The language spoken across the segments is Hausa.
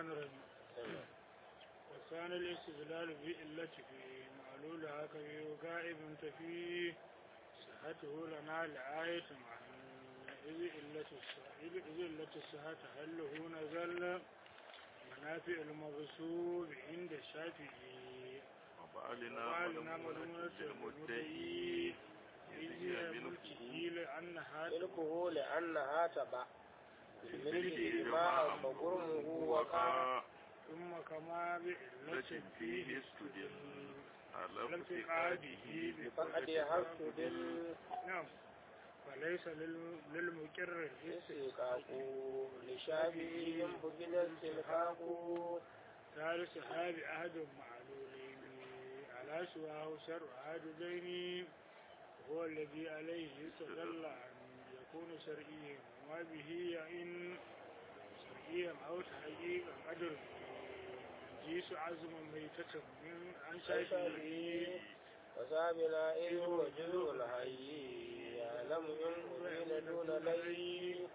الرحمن الرحيم وثاني الاستدلال بإلته معلولها كبير وغائب تفيه صحته لنا لآية معنى إذ إلة الصحة هله نزل منافع المغصوب عند الشافعي وبعلنا مدونة المدعي إذ هي ملكه لأنها تبع بالملك ما فقرمه وقع ثم كما بإلة فيه استدل على انتقاده بفقدها استدل نعم فليس للمقر استحقاق لشافعي بغن استحقاق ثالث هذا عهد معلولين على سواه شرع عهدين هو الذي عليه يستدل أن يكون شرعيا وما به يئن شرعيا أو تحقيقا قدر جيس عزم ميتة من عن شافعي وسابنا إذ هو جزء الحي يعلم إن أبين دون لي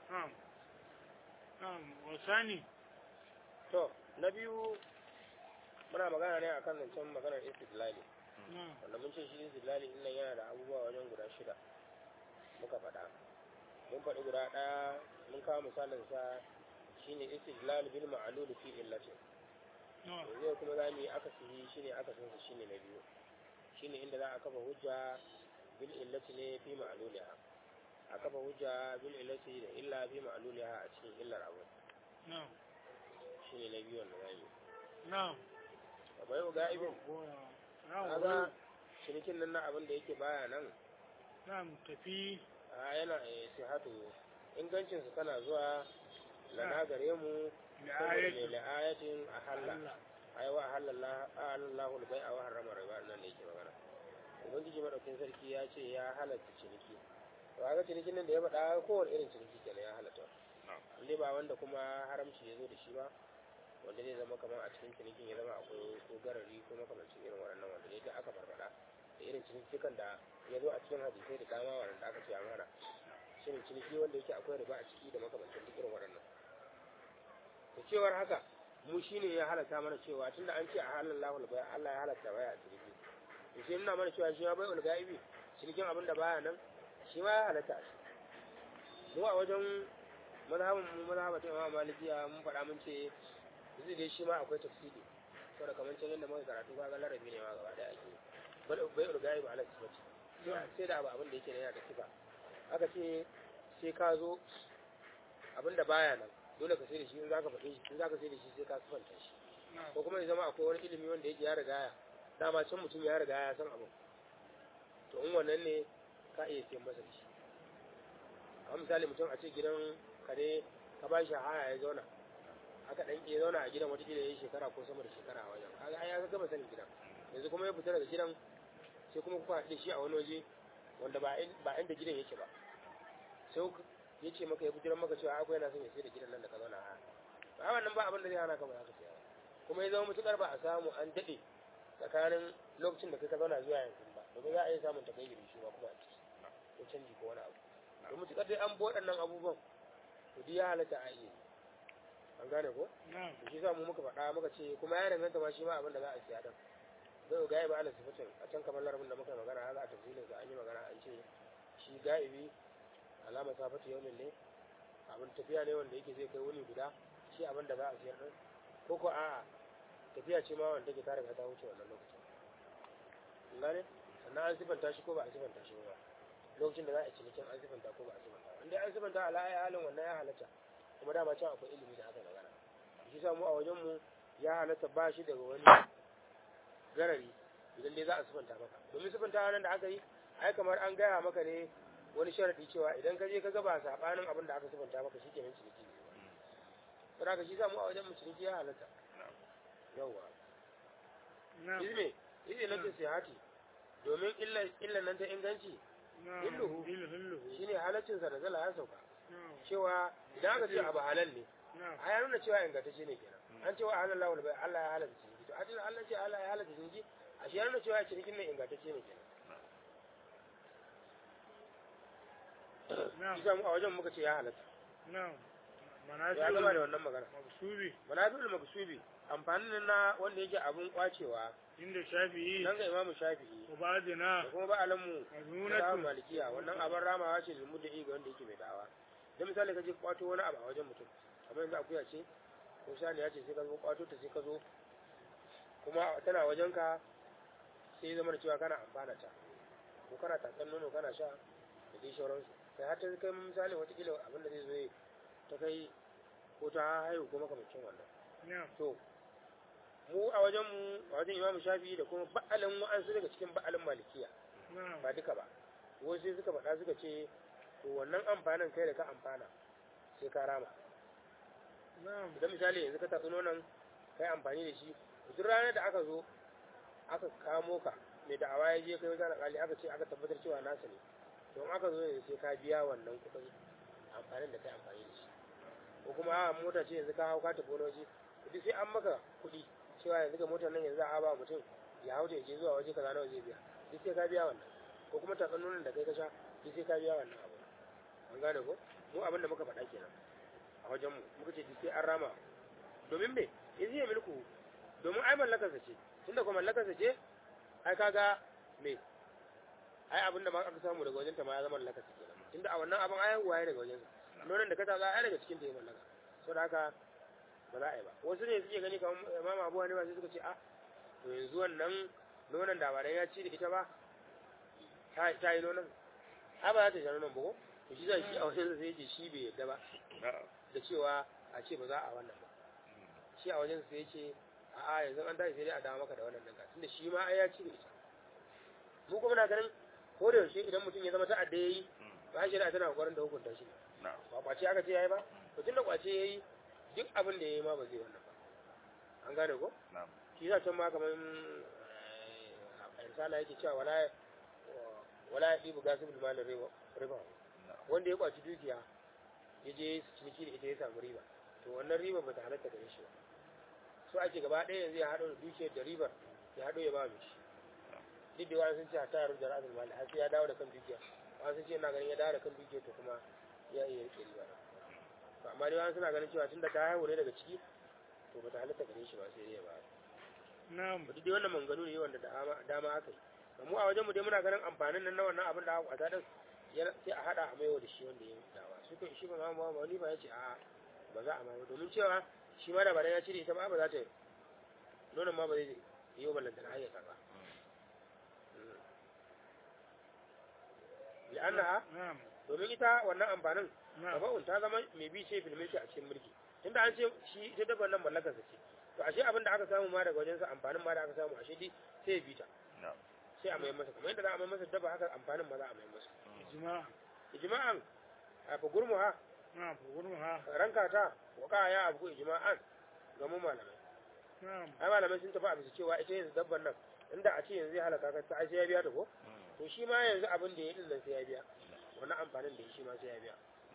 نعم وثاني to na biyu muna magana ne akan zancen maganar istidlali wanda mun ce shi istidlali din nan yana da abubuwa wajen guda 6 muka faɗa mun faɗi guda ɗaya mun kawo misalin sa shine istidlal bil ma'lul fi illati zai kuma za mu yi akasi shine akasin sa shine na biyu shine inda za a kafa hujja bil illati ne fi ma'luliha a kafa hujja bil illati da illa fi ma'luliha a cikin illar abu shine na biyu wanda zamu na'am abai ga ibn kaga shirikin nan na abin da yake baya nan na'am tafi a yana sihatu ingancin su tana zuwa lana gare mu la ayatin ahalla aywa halallahu al-bai'a wa harrama riba nan ne yake magana ubangiji madaukin sarki ya ce ya halatta ciniki to kaga cinikin nan da ya faɗa kowane irin ciniki kenan ya halatta inda ba wanda kuma haramci ya zo da shi ba wanda zai zama kamar a cikin cinikin ya zama akwai ko garari ko makamancin irin waɗannan wanda ne da aka farfaɗa da irin cinikikan da ya zo a cikin hadisai da dama wanda aka ce amana shi ne ciniki wanda yake akwai riba a ciki da makamancin duk irin waɗannan da cewar haka mu shine ya halatta mana cewa tunda an ce a halin lahul bai Allah ya halatta baya a ciniki to sai nuna mana cewa shi ma bai ulgaibi cinikin abin da baya nan shi ma ya halatta mu a wajen mazhabin Imam Malikiya mun faɗa mun ce zai dai shi ma akwai tafsiri saboda kamar can yadda muka karatu kaga larabi ne ma gaba daya ake bai urgai ba ala sifati sai da abin da yake yana da sifa aka ce sai ka zo abin da baya nan dole ka sai da shi in zaka faɗe shi in zaka sai da shi sai ka sifanta shi ko kuma ya zama akwai wani ilimi wanda yake ya riga dama can mutum ya riga ya san abin to in wannan ne ka iya siyan masa da shi a misali mutum a ce gidan kare ka ba shi haya ya zauna aka dan ke zauna a gidan wata gida yayin shekara ko sama da shekara a wajen kaga ai ya gaba sanin gidan yanzu kuma ya fita daga gidan sai kuma kuka haɗe shi a wani waje wanda ba inda gidan yake ba sai ya ce maka ya fitar maka cewa akwai yana son ya sai da gidan nan da ka zauna a ba wannan ba abin da zai hana ka ba za ka saya kuma ya zama mutukar ba a samu an daɗe tsakanin lokacin da kai ka zauna zuwa yanzu ba domin za a iya samun ta kai gari shi ba kuma a ciki ko canji ko wani abu to mutukar dai an bi waɗannan abubuwan to duk ya halatta a iya an gane ko to shi sa mu muka faɗa muka ce kuma ya danganta ma shi ma abin da za a siya dan zai ga ba ala sifatin a can kamar larabin da muka magana haka a tafsirin sa an yi magana an ce shi ga'ibi alama ta fata yaumin ne abin tafiya ne wanda yake zai kai wuni guda shi abin da za a siyar din ko a'a tafiya ce ma wanda take ta riga ta wuce wannan lokacin gane sannan an sifanta shi ko ba a sifanta shi ba lokacin da za a cinikin an sifanta ko ba a sifanta inda an sifanta ala ayi halin wannan ya halatta kuma dama can akwai ilimi da aka magana shi sa mu a wajen mu ya halatta ba shi daga wani garari idan dai za a sifanta maka domin sifanta nan da aka yi ai kamar an gaya maka ne wani sharadi cewa idan ka je ka ga ba sabanin abin da aka sifanta maka shi kenan ciniki ne saboda ka shi sa mu a wajen mu ciniki ya halatta yawa izme na sihati domin illan nan ta inganci illuhu shine halaccin sa da zala ya sauka cewa idan aka ce abu halal ne a ya nuna cewa ingantacce ne kenan an cewa halallahu bai Allah ya halatta ciniki to adin Allah ce Allah ya halatta ciniki a shi ya nuna cewa cinikin nan ingantacce ne kenan shi mu a wajen muka ce ya halatta ya gama da wannan magana maksubi manafi'ul maksubi amfanin na wanda yake abun kwacewa inda shafi'i dan ga imamu shafi'i wa ba'dina da kuma ba'alamu da mazmunatu malikiya wannan abin ramawa ce lilmu da ga wanda yake mai da'awa dan misali kaje kwato wani abu a wajen mutum kamar yanzu akuya ce ko sani ya ce sai ka zo kwato ta sai ka zo kuma tana wajenka sai zama da cewa kana amfana ta ko kana tatsan nono kana sha da dai sauransu sai har ta kai misali watakila abin da zai zo ta kai ko ta haihu ko makamancin wannan na'am to mu a wajen imamu shafi'i da kuma ba'alin wa'ansu daga cikin ba'alin malikiya na'am ba duka ba wasu sai suka faɗa suka ce to wannan amfanin kai da ka amfana sai ka rama na'am idan misali yanzu ka tatsi nonon kai amfani da shi duk ranar da aka zo aka kamo ka mai da'awa ya je kai wajen alƙali aka ce aka tabbatar cewa nasa ne don aka zo yanzu sai ka biya wannan kuɗin amfanin da kai amfani da shi ko kuma a mota ce yanzu ka hau ka tafi wani waje duk sai an maka kuɗi cewa yanzu ga motar nan yanzu a ba mutum ya hau da ya je zuwa waje kaza nawa zai biya duk sai ka biya wannan ko kuma tatsan nonon da kai ka sha duk sai ka biya wannan abu an gane ko mu abin da muka faɗa kenan a wajen mu muka ce duk sai an rama domin me yanzu ya milku domin ai mallakarsa ce tunda kuma mallakarsa ce ai kaga me ai abin da ma aka samu daga wajen ta ma ya zama mallakarsa kenan tunda a wannan abin ai waye daga wajen sa nonon da ka tatsa ai daga cikin ta ya mallaka saboda haka ba za a yi ba wasu ne suke gani kamar imam abu hanifa sai suka ce a to yanzu wannan nonon da ba dan ya ci da ita ba ta yi nonon a ba za ta sha nonon ba ko to shi zai shi a wajen sai ce shi bai yadda ba da cewa a ce ba za a wannan ba shi a wajen sai ce a yanzu an tashi sai dai a dawo maka da wannan danka tunda shi ma ai ya ci da ita mu kuma na ganin ko da yaushe idan mutum ya zama ta'adda yayi ba shi da tana kokarin da hukunta shi ba kwace aka ce yayi ba to tunda kwace yayi duk abin da yayi ma ba zai wannan ba an gane ko shi za can ma kamar insala yake cewa wala ya ɗibu gasibul malin riba wanda ya kwaci dukiya ya je ciniki da ita ya samu riba to wannan riba ba ta halatta gare shi ba so ake gaba ɗaya yanzu ya haɗo da dukiyar da ribar ya haɗo ya ba mu shi duk da wani sun ce a tayar da ra'azul mali har sai ya dawo da kan dukiya wani sun ce ina ganin ya dawo da kan dukiya to kuma ya iya rike riba to amma dai wani suna ganin cewa tunda ta haihu ne daga ciki to ba ta halatta gare shi ba sai dai ya ba na'am duk dai wannan manganu ne wanda dama aka yi mu a wajen mu dai muna ganin amfanin nan na wannan abin da aka kwata din sai a hada a maiwa da shi wanda ya dawa su kan shi ba ma wani ba ya ce a ba za a maiwa domin cewa shi ma da ba dan ya cire ita ba za ta nonon ma ba zai yi wa ballantana hayyata ba li'annaha na'am domin ita wannan amfanin na'am gaba'un ta zama mai bi ce fil mulki a cikin mulki tunda an ce shi ita dabbar nan mallakar sa ce to ashe abin da aka samu ma daga wajen sa amfanin ma da aka samu ashe dai sai ya bi ta sai a mai masa kamar yadda za a mai masa dabba haka amfanin ma za a mai masa ijma ijma'an a fa gurmuha na'am gurmuha ranka ta waka ya abu ijma'an ga mu malamai na'am ai malamai sun tafi a bisa cewa ita yanzu dabbar nan inda a ce yanzu ya halaka ka ta ai sai ya biya ta ko to shi ma yanzu abin da ya din nan sai ya biya wannan amfanin da shi ma sai ya biya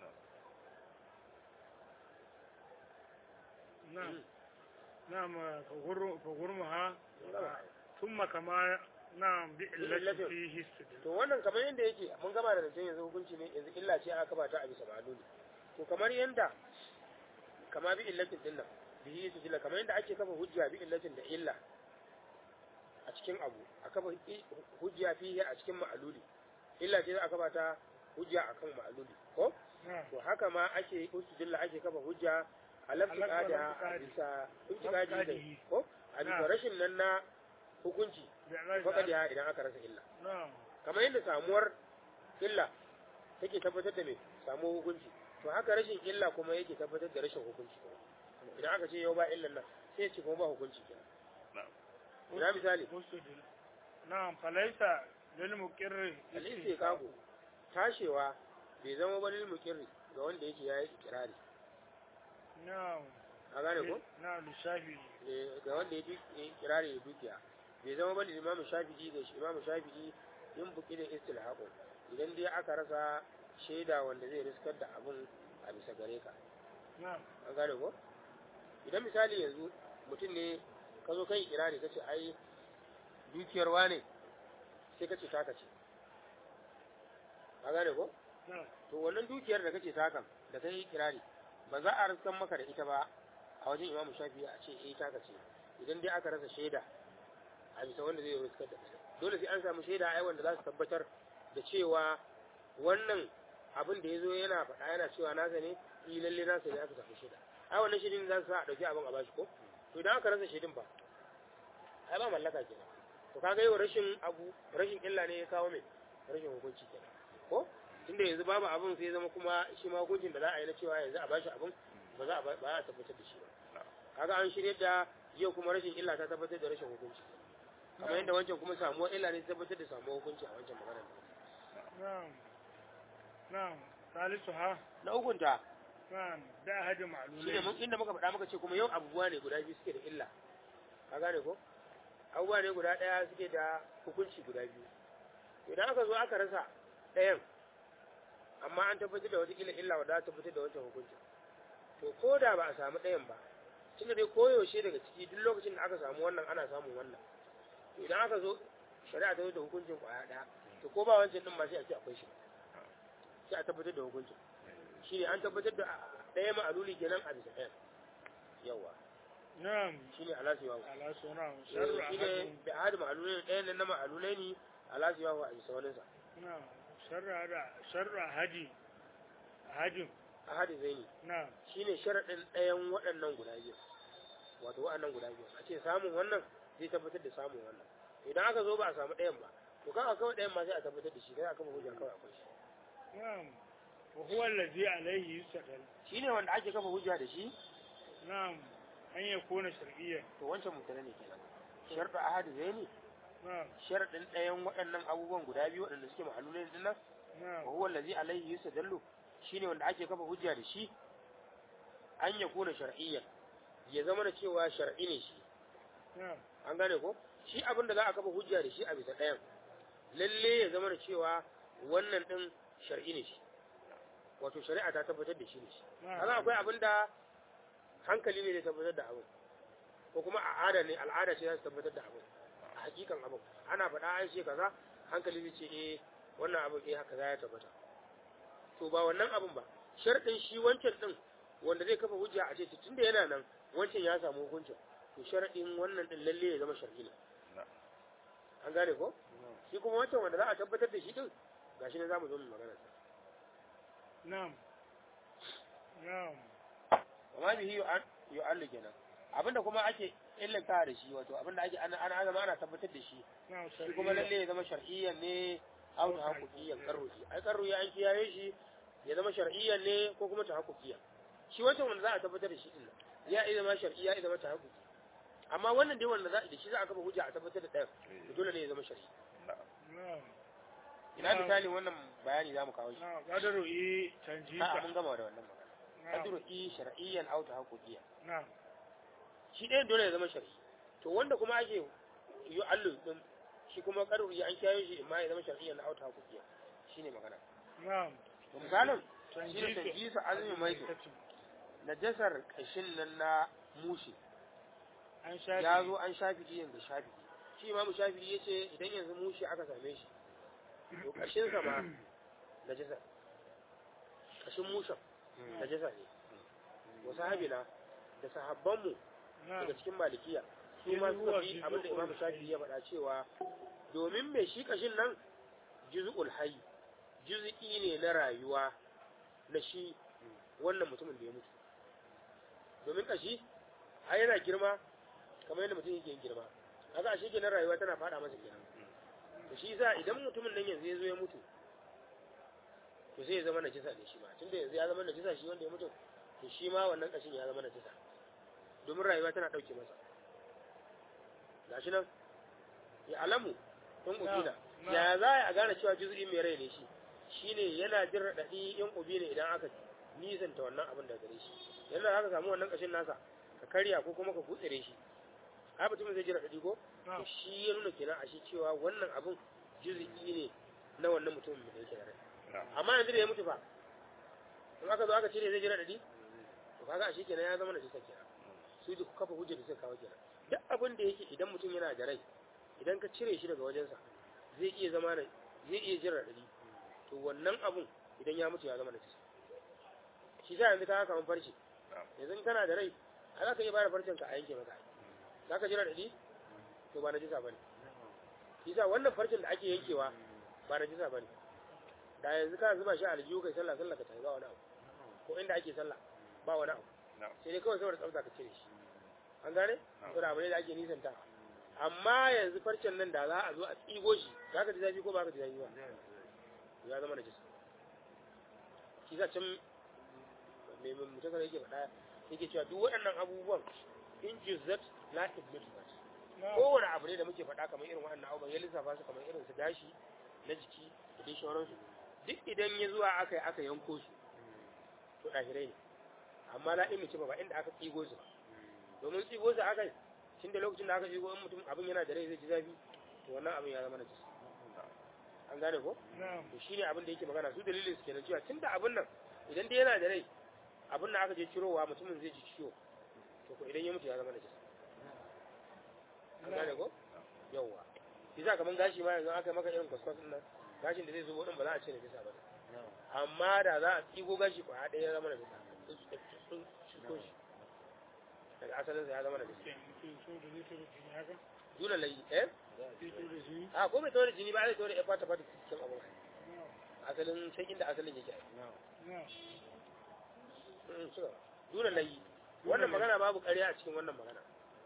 na'am na'am fa gurmuha thumma kama na'am bi illati fihi istidlal to wannan kamar yanda yake mun gama da zancen yanzu hukunci ne yanzu illa ce aka bata a bisa ma'luli to kamar yanda kama bi illatin din nan bihi istidlal kamar yanda ake kafa hujja bi illatin da illa a cikin abu a kafa hujja fihi a cikin ma'luli illa ce aka bata hujja akan ma'luli ko to haka ma ake istidlal ake kafa hujja a laftiqada a bisa intiqadi ko a bisa rashin nan na hukunci faƙadiya idan aka rasa illa kamar yadda samuwar illa take tabbatar da mai samuwar hukunci to haka rashin illa kuma yake tabbatar da rashin hukunci idan aka ce yau ba illan nan sai ce kuma ba hukunci kenan ina misali na'am falaisa lil muqirri al-istiqaqu tashewa bai zama ba lil muqirri ga wanda yake yayi ikrari na'am a gane ko na'am lishafi ga wanda yake ikrari da dukiya bai zama bane imamu shafi'i da imamu shafi'i yin buki da istilhaqu idan dai aka rasa shaida wanda zai riskar da abun a bisa gare ka na'am an gane ko idan misali yanzu mutum ne ka zo kai kirari kace ai dukiyar wane sai kace taka ce an gane ko na'am to wannan dukiyar da kace takan da kai kirari ba za a riskan maka da ita ba a wajen imamu shafi a ce taka ce idan dai aka rasa shaida a bisa wanda zai riskar da ita dole sai an samu shaida ai wanda za su tabbatar da cewa wannan abin da ya zo yana faɗa yana cewa nasa ne lalle nasa ne aka samu shaida ai wannan shaidin za su sa a ɗauki abin a bashi ko to idan aka rasa shaidin ba ai ba mallaka kenan to kaga yau rashin illa ne ya kawo mai rashin hukunci kenan ko tunda yanzu babu abin sai zama kuma shi ma hukuncin da za a yi na cewa yanzu a bashi abin ba za a tabbatar da shi ba kaga an shirya da yau kuma rashin illa ta tabbatar da rashin hukunci kamar yadda wancan kuma samuwar illa ne tabbatar da samuwar hukunci a wancan magana na'am salisu ha na ukunta na'am da hadi ma'lulai shine mun inda muka faɗa muka ce kuma yau abubuwa ne guda biyu suke da illa ka gane ko abubuwa ne guda ɗaya suke da hukunci guda biyu idan aka zo aka rasa ɗayan amma an tabbatar da wata illa wadda ta tabbatar da wancan hukuncin to ko da ba a samu ɗayan ba tunda dai koyaushe daga ciki duk lokacin da aka samu wannan ana samun wannan to idan aka zo shari'a ta zo da hukuncin kwaya ɗaya to ko ba wancan ɗin ba sai a ce akwai shi sai a tabbatar da hukuncin shi ne an tabbatar da ɗaya ma'aluli kenan a bisa ɗayan yawa na'am shi ne alasiwa alasu na'am shi ne da ahadi ma'alulai ɗayan nan na ma'alulai ne alasiwa a bisa waninsa na'am sharra hadi ahadi zai ne na'am shine sharadin ɗayan waɗannan guda biyu wato waɗannan guda biyu a ce samun wannan zai tabbatar da samun wannan idan aka zo ba a samu ɗayan ba to kan kawai ɗayan ma sai a tabbatar da shi sai aka hujja kawai akwai shi na'am wa huwa allazi alayhi yustadal shine wanda ake kafa hujja da shi na'am an yakuna shar'iyyan to wancan mutane ne kenan sharɗu ahadi zai ne na'am sharadin ɗayan waɗannan abubuwan guda biyu waɗanda suke mahallulai din nan na'am wa huwa allazi alayhi yustadallu shine wanda ake kafa hujja da shi an yakuna shar'iyyan ya zama da cewa shar'i ne shi na'am an gane ko shi abin da za a kafa hujja da shi a bisa ɗayan lalle ya zama da cewa wannan ɗin shar'i ne shi wato shari'a ta tabbatar da shi ne shi kaga akwai abin da hankali ne zai tabbatar da abin ko kuma al'ada ce za su tabbatar da abin a hakikan abin ana faɗa an ce kaza hankali zai ce wannan abin haka za ya tabbata to ba wannan abin ba sharɗin shi wancan ɗin wanda zai kafa hujja a ce tunda yana nan wancan ya samu hukuncin to sharaɗin wannan ɗin lalle ya zama shar'i ne an gane ko shi kuma wancan wanda za a tabbatar da shi ɗin gashi ne za mu zo mu magana sa na'am amma bihi yu'allu kenan abinda kuma ake illanta da shi wato abinda ake ana zama ana tabbatar da shi shi kuma lalle ya zama shar'iyyan ne aw tahaqqiqiyyan qarruhi ai qarruhi an kiyaye shi ya zama shar'iyyan ne ko kuma tahaqqiqiyyan shi wancan wanda za a tabbatar da shi din ya iya zama shar'iyya ya zama tahaqqiqi amma wannan dai wanda za da shi za a kafa hujja a tabbatar da ɗayan dole ne ya zama shar'i ina misalin wannan bayani za mu kawo shi qadaru tanjisa mun gama da wannan magana qadaru shar'iyyan aw tahaqqiqiyyan na'am shi ɗayan dole ya zama shar'i to wanda kuma ake yi allu din shi kuma qadaru an kiyaye shi amma ya zama shar'iyyan aw tahaqqiqiyyan shine magana na'am to misalin shi ne tanjisa azumi mai najasar kashin nan na mushi ya zo an shafi iyan da shafi shi imamu shafi ya ce idan yanzu mushi aka same shi to kashinsa ma najasa kashin mushen najasa ne wasu habina da sahabbanmu daga cikin malikiya su ma suka fi abinda imamu shafi ya faɗa cewa domin mai shi kashin nan juz'ul hayy juz'i ne na rayuwa na shi wannan mutumin da ya mutu domin kashi ai yana girma kamar yadda mutum yake yin girma kaga ashe kenan rayuwa tana fada masa kenan to shi yasa idan mutumin nan yanzu ya zo ya mutu to sai ya zama najisa ne shi ma tunda yanzu ya zama najisa shi wanda ya mutu to shi ma wannan kashin ya zama najisa domin rayuwa tana dauke masa gashi nan ya alamu in ubina ya za a gane cewa juz'i mai rai ne shi shine yana jin radadi in ubi ne idan aka nisanta wannan abin da gare shi yanzu aka samu wannan kashin nasa ka karya ko kuma ka kutsire shi ai mutum zai jira dadi ko to shi ya nuna kenan a shi cewa wannan abun juz'i ne na wannan mutumin da yake da rai amma yanzu da ya mutu fa in aka zo aka cire zai jira dadi to kaga a shi kenan ya zama na jisa kenan su duk kafa hujja da suka kawo kenan duk abin da yake idan mutum yana da rai idan ka cire shi daga wajensa zai iya zama zai iya jira dadi to wannan abun idan ya mutu ya zama na jisa shi sa yanzu ka haka mun farce yanzu kana da rai a za ka iya bada farcen ka a yanke maka za ka jira daɗi to ba na jisa ba ne shi sa wannan farcen da ake yankewa ba na jisa ba ne da yanzu kana zuba shi a aljihu kai sallah ka tafi ba wani abu ko inda ake sallah ba wani abu sai dai kawai saboda tsafta ka cire shi an gane to da abu ne da ake nisanta amma yanzu farcen nan da za a zo a tsigo shi za ka ji zafi ko ba ka ji zafi ba ya zama na jisa shi sa can mai mutakar yake faɗa yake cewa duk waɗannan abubuwan in jizzat la ibnubat kowane abu ne da muke faɗa kamar irin waɗannan abubuwan ya lissafa su kamar irin su gashi na jiki da dai sauransu duk idan ya zuwa aka yanko su to ɗahirai ne amma la ibnu ba inda aka tsigo su domin tsigo su aka tun da lokacin da aka tsigo in mutum abin yana da rai zai ji zafi to wannan abin ya zama na jisa an gane ko to shine abin da yake magana su dalilin su kenan cewa tunda abin nan idan dai yana da rai abin da aka je cirowa mutumin zai ji ciwo to ko idan ya mutu ya zama najasa an gane ko yawwa shi za kaman gashi ma yanzu aka maka irin kwaskwas din nan gashin da zai zo din ba za a ce najasa ba amma da za a tsigo gashi ko a ɗaya ya zama najasa sun ciko shi daga asalin sa ya zama najasa dole lai a ko bai tawar jini ba zai tawar ya fata cikin abu asalin sai inda asalin yake dole layi wannan magana babu ƙarya a cikin wannan magana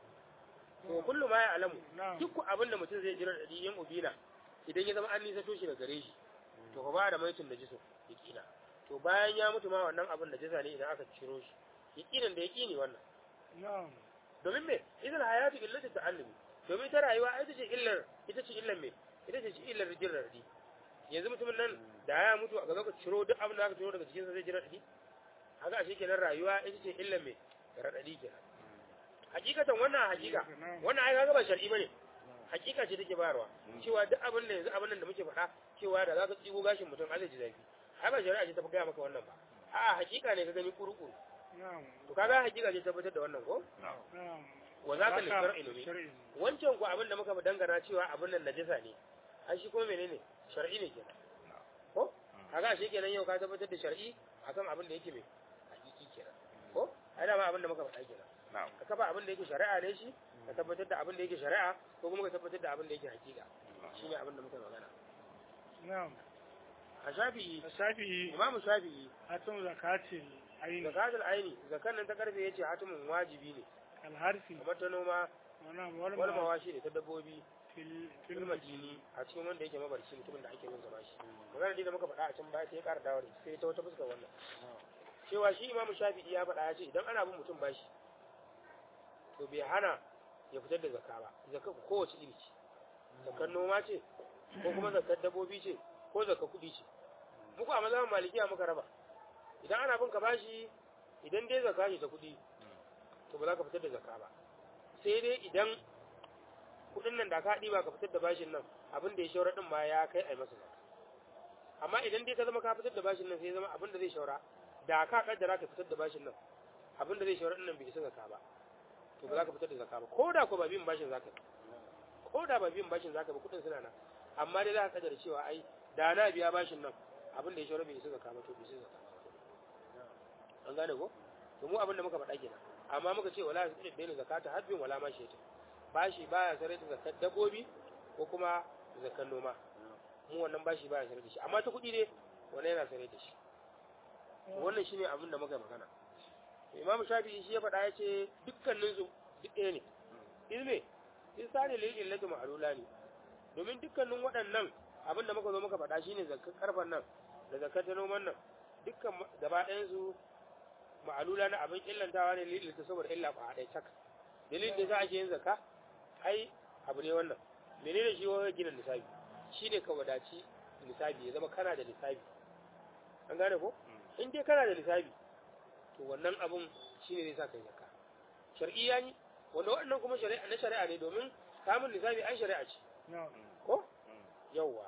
to kullu ma ya alamu duk abin da mutum zai jira da yin ubina idan ya zama an nisa to shi da gare shi to ka ba da maitin da jiso yakina to bayan ya mutu ma wannan abin da jisa ne idan aka ciro shi yakinan da yakini wannan domin me idan hayatu illati ta'allumi domin ta rayuwa ita ce illar me ita ce illar jin radi yanzu mutumin nan da ya mutu a gaba ka ciro duk abin da aka ciro daga cikin sa zai ji radi haka ashe kenan rayuwa ita ce illar me radadi kenan hakikatan wannan ai kaga ba shar'i bane hakika ce take bayarwa cewa duk abin da yanzu abin nan da muke faɗa cewa da zaka tsigo gashin mutum azai ji zafi ai ba shari'a ce ta gaya maka wannan ba a'a hakika ne ka gani kuru-kuru to kaga hakika ce tabbatar da wannan ko wa za ka lissar ilimi wancan ku abin da muka dangana cewa abin nan najasa ne ai shi kuma menene shar'i ne kenan ko kaga shi kenan yau ka tabbatar da shar'i akan abin da yake mai hakiki kenan ko ai da ma abin da muka faɗa kenan ka kafa abin da yake shari'a ne shi ka tabbatar da abin da yake shari'a ko kuma ka tabbatar da abin da yake hakika shine abin da muka magana na'am a shafi'i imamu shafi'i hatun zakatil aini zakan nan ta karfe yace hatumin wajibi ne alharfi kamar ta noma wal mawashi da ta dabbobi fil madini a cikin wanda yake mabarci mutumin da ake yin zama shi magana da muka faɗa a can baya sai ya ƙara dawo sai ta wata fuskar wannan cewa shi imamu shafi'i ya faɗa ya ce idan ana bin mutum bashi to bai hana ya fitar da zakka ba zakka kowace iri ce zakkar noma ce ko kuma zakkar dabbobi ce ko zakkar kuɗi ce muku a mazhabin malikiya muka raba idan ana bin ka bashi idan dai zakka ce ta kuɗi to ba za ka fitar da zakka ba sai dai idan kuɗin nan da ka ɗiba ka fitar da bashin nan abin da ya shaura din ma ya kai ai masa zakka amma idan dai ka zama ka fitar da bashin nan sai ya zama abin da zai shaura da ka kaddara ka fitar da bashin nan abin da zai shaura din nan bai isa zakka ba to ba za ka fitar da zakka ba ko da ko ba biyan bashin zaka ko da ba biyan bashin zaka ba kuɗin suna nan amma dai za ka kaddara cewa ai da na biya bashin nan abin da ya shaura bai isa zakka ba to bai isa zakka ba an gane ko to mu abin da muka faɗa kenan amma muka ce wala yasidu bainu zakata habbin wala ma shayta bashi baya sare da zakat dabbobi ko kuma zakat noma mu wannan bashi baya sare da shi amma ta kuɗi ne wannan yana sare da shi wannan shine abin da muka magana Imam Shafi'i shi ya faɗa ya ce dukkanin su duk ɗaya ne ilme insani lil illati ma'lula ne domin dukkanin waɗannan abin da muka zo muka faɗa shine zakat karfan nan da zakat noman nan dukkan gaba ɗayan su ma'alula na abin illantawa ne lilin ta saboda illa ba haɗai tak dalilin da za a ke yin zaka ai abu ne wannan menene shi wani gina nisabi shi ne ka wadaci nisabi ya zama kana da nisabi an gane ko in dai kana da nisabi to wannan abun shi ne zai sa kai zaka shar'iyya ne wanda waɗannan kuma shari'a ne domin samun nisabi ai shari'a ce ko yawwa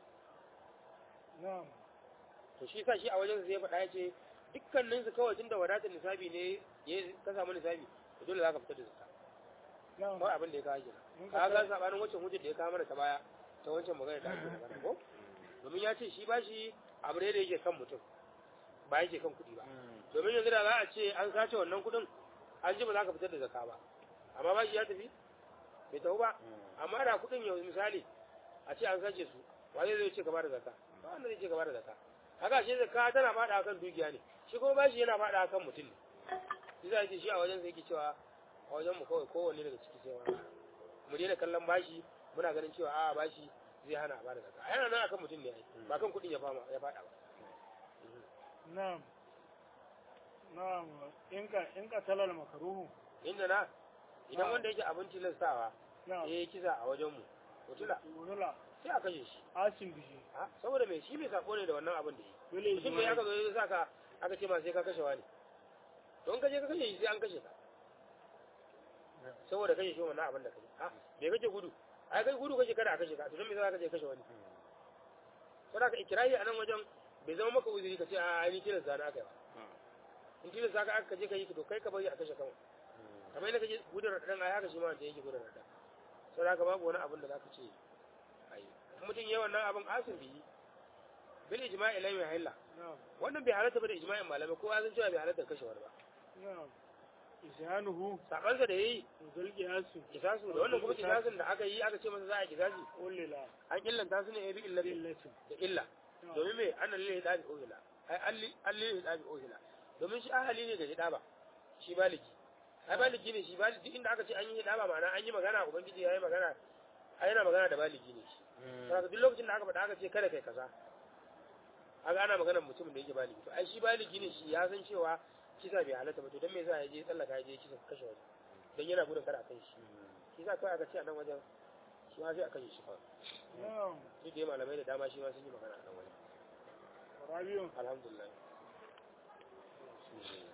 to shi sa shi a wajen zai faɗa ya ce dukkanin su kawai tunda wadatar nisabi ne ya ka samu nisabi to dole za ka fitar da zakka kawai abin da ya kawo kenan ka ga sabanin wancan hujjar da ya kawo mana ta baya ta wancan magana da ake magana ko domin ya ce shi ba shi abu ne da yake kan mutum ba yake kan kuɗi ba domin yanzu da za a ce an sace wannan kuɗin an ji ba za ka fitar da zakka ba amma ba shi ya tafi bai tafi ba amma da kuɗin yau misali a ce an sace su wa zai ce ka ba da zakka ba wanda zai ce ka ba da zakka haka shi zakka tana faɗa kan dukiya ne shi kuma bashi yana faɗa kan mutum ne shi za ce shi a wajen sai yake cewa a wajen mu kawai kowanne daga ciki sai wani mu daina kallon bashi muna ganin cewa a bashi zai hana a ba da zakka yana nan akan mutum ne ai ba kan kuɗin ya faɗa ba na'am na'am in ka talal makaruhu inda na idan wanda yake abin tilastawa na'am ya yi kisa a wajen mu mutula wala sai a kashe shi asin bishi saboda mai shi mai sako ne da wannan abin da yi dole mutum da ya ka zo ya saka aka ce ma sai ka kashe wani don ka je ka kashe shi sai an kashe ka saboda kashe shi wannan abin da kai me kake gudu ai kai gudu kake kada a kashe ka to don me za ka je kashe wani saboda ka ikirahi a nan wajen bai zama maka uzuri ka ce a ni tilas zana aka yi ba in tilas zaka aka je ka yi to kai ka bari a kashe kawai kamar yadda kake gudun raɗaɗan ai haka shi ma wanda yake gudun raɗaɗan saboda ka babu wani abin da za ka ce ai mutum yawan nan abin asin biyi bil ijma'i la yahilla wannan bai halatta ba da ijma'in malamai kowa zan cewa bai halatta kashe wani ba isyanuhu sabansa da yayi dul qiyasu kisasu da wannan kuma kisasin da aka yi aka ce masa za a kisasi ullila an illanta su ne bi illati da illa domin me an lillahi dabi ohila ai allihi dabi ohila domin shi ahali ne ga hidaba shi baliki ai baliki ne shi baliki inda aka ce an yi hidaba ma'ana an yi magana ubangiji yayi magana ai yana magana da baliki ne shi saboda duk lokacin da aka faɗa aka ce kada kai kaza aga ana magana mutumin da yake baliki to ai shi baliki ne shi ya san cewa kisa bai halatta ba to dan me yasa ya je tsallaka ya je kisa kashe wani dan yana gudun kada a kai shi kisa kawai aka ce a nan wajen shi ma sai a kashe shi fa duk da malamai da dama shi ma sun yi magana a nan wajen rabiun alhamdulillah